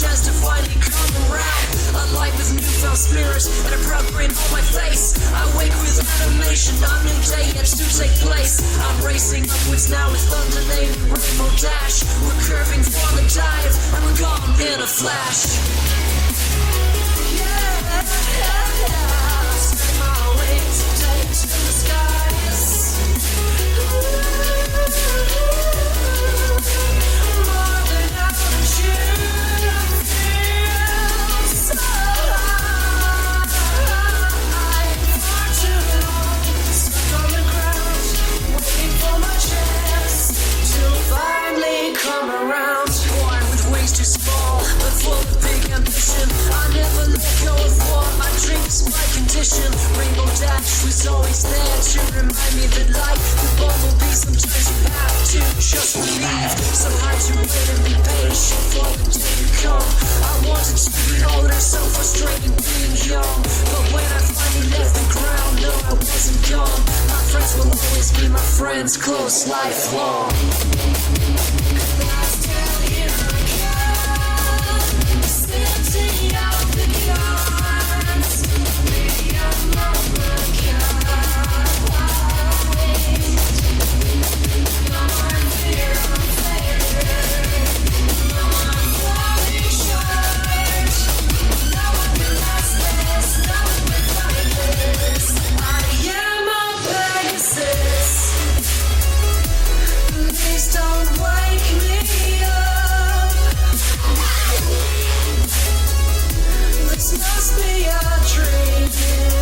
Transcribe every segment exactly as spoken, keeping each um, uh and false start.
chance to finally come around. A life with newfound spirit and a proud grin on my face. I wake with animation, a new day yet to take place. I'm racing upwards now with undulating rainbow dash. We're curving for the dive and we're gone in a flash. Yeah, spread my wings and take to the skies. More than I can choose. So I'm far too long, stuck on the ground, waiting for my chance to finally come around. Born with wings too small, but full of big ambition. I never let go of what my dreams, my condition. Rainbow Dash was always there to remind me that like the bumblebee, sometimes you have to just believe. So hard to wait and be patient for the day to come. I wanted to be older, so frustrating being young. But when I finally left the ground, no, I wasn't gone. My friends will always be my friends, close, lifelong. City of the gods, beyond my no more fear of failure, no more falling short. No one can last this, no one can fight this. I am a Pegasus. Please don't wake me up. This must be a dream.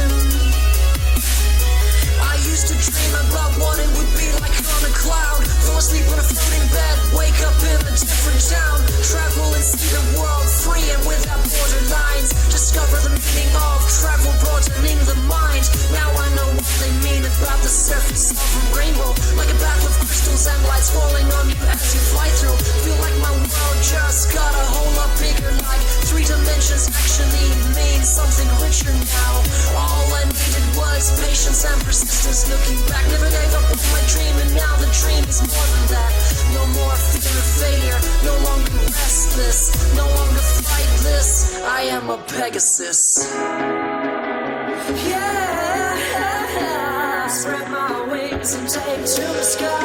I used to dream about what it would be like on a cloud. Fall asleep on a floating bed, wake up in a different town. Travel and see the world free and without borderlines. Discover the meaning of travel, broadening the mind. Now I know what they mean about the surface of a rainbow. Like a bath of crystals and lights falling on you as you fly through. Feel like my world just got a whole lot bigger. Like three dimensions actually mean something richer now. All I needed was patience and persistence. Looking back, never gave up on my dream, and now the dream is more than that. No more fear of failure, no longer restless, no longer flightless. I am a Pegasus. Yeah, spread my wings and take to the sky.